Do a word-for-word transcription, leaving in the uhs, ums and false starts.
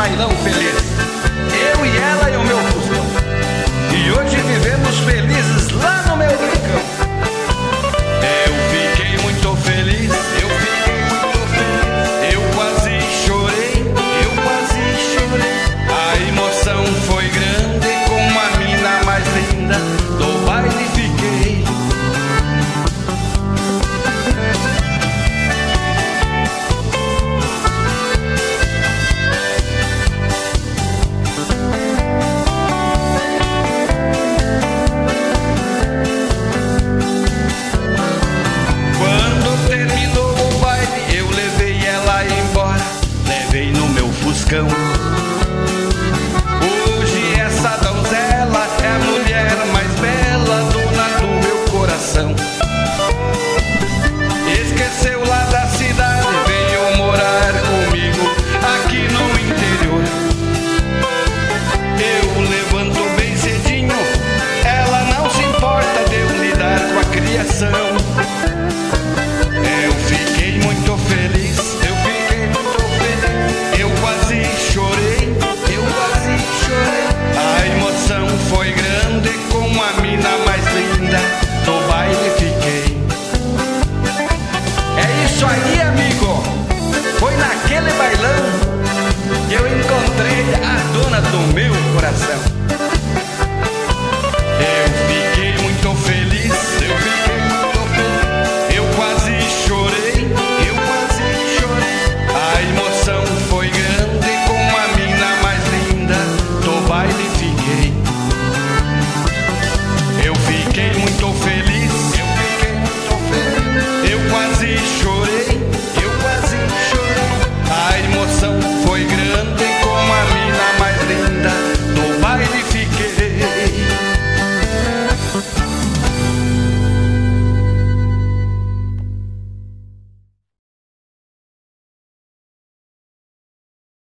bailão feliz. Eu e ela e o meu fuscão. E hoje vivemos felizes lá no meu rincão. Eu fiquei muito feliz, eu fiquei muito feliz. Eu quase chorei, eu quase chorei. A emoção foi grande, com a mina mais linda do baile fiquei. Quando terminou o baile, eu levei ela embora. Levei no meu fuscão.